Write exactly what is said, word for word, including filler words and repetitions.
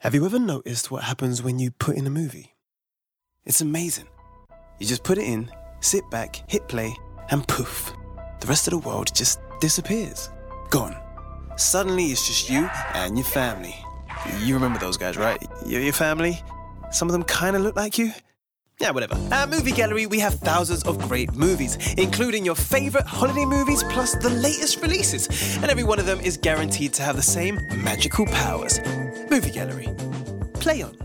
Have you ever noticed what happens when you put in a movie? It's amazing. You just put it in, sit back, hit play, and poof, the rest of the world just disappears. Gone. Suddenly it's just you and your family. You remember those guys, right? Your, your family? Some of them kind of look like you? Yeah, whatever. At Movie Gallery, we have thousands of great movies, including your favorite holiday movies plus the latest releases. And every one of them is guaranteed to have the same magical powers. Movie Gallery. Play on.